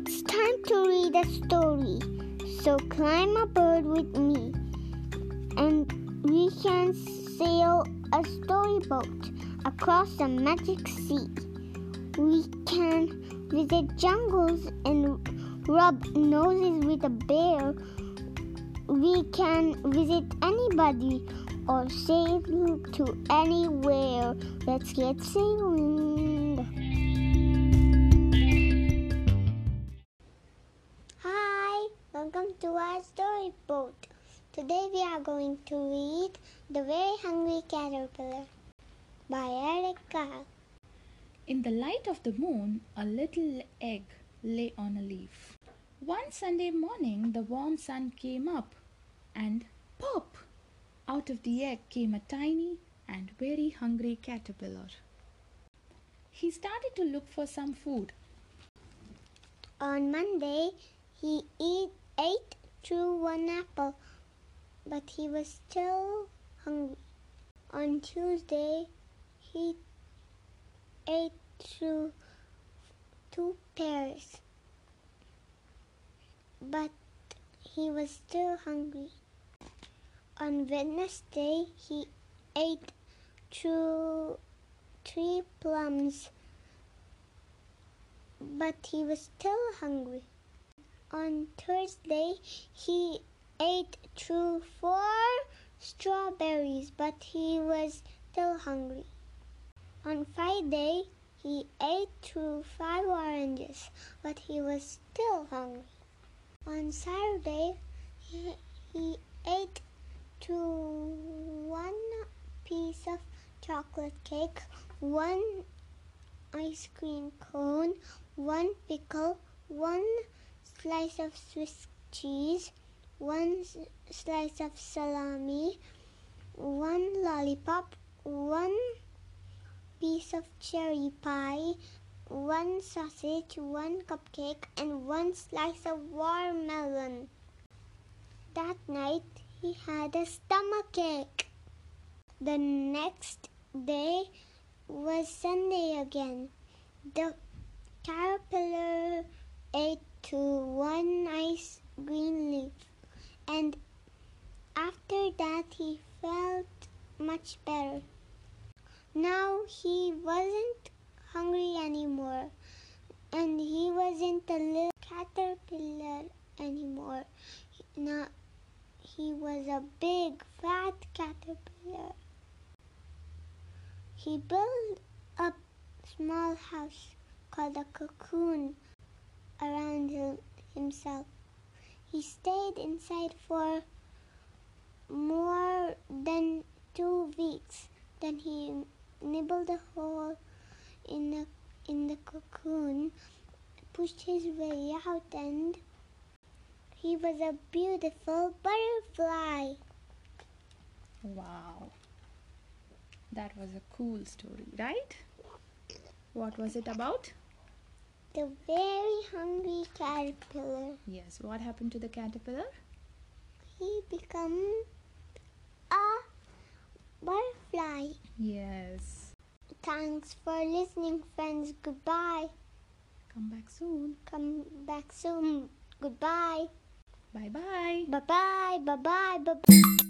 It's time to read a story. So climb aboard with me and we can sail a storyboat across the magic sea. We can visit jungles and rub noses with a bear. We can visit anybody or sail to anywhere. Let's get sailing. Hi, welcome to our storyboat. Today we are going to read The Very Hungry Caterpillar by Eric Carle. In the light of the moon, a little egg lay on a leaf. One Sunday morning, the warm sun came up, and pop! Out of the egg came a tiny and very hungry caterpillar. He started to look for some food. On Monday, he ate through one apple, but he was still hungry. On Tuesday, he ate through 2 pears, but he was still hungry. On Wednesday, he ate through 3 plums, but he was still hungry. On Thursday, he ate through 4 strawberries, but he was still hungry. On Friday, he ate through 5 oranges, but he was still hungry. On Saturday, he ate through 1 piece of chocolate cake, 1 ice cream cone, 1 pickle, 1 slice of Swiss cheese, 1 slice of salami, 1 lollipop, 1 piece of cherry pie, 1 sausage, 1 cupcake, and 1 slice of watermelon. That night, he had a stomachache. The next day was Sunday again. The caterpillar ate to 1 nice green leaf, and after that he felt much better. Now he wasn't hungry anymore, and he wasn't a little caterpillar anymore. Now he was a big, fat caterpillar. He built a small house called a cocoon around himself. He stayed inside for more than 2 weeks. Then he nibbled a hole in the cocoon, pushed his way out, and he was a beautiful butterfly. Wow, that was a cool story, right? What was it about? The very hungry caterpillar. Yes, what happened to the caterpillar? He became a butterfly. Yes. Thanks for listening, friends. Goodbye. Come back soon. Come back soon. Goodbye. Bye-bye. Bye-bye. Bye-bye. Bye-bye.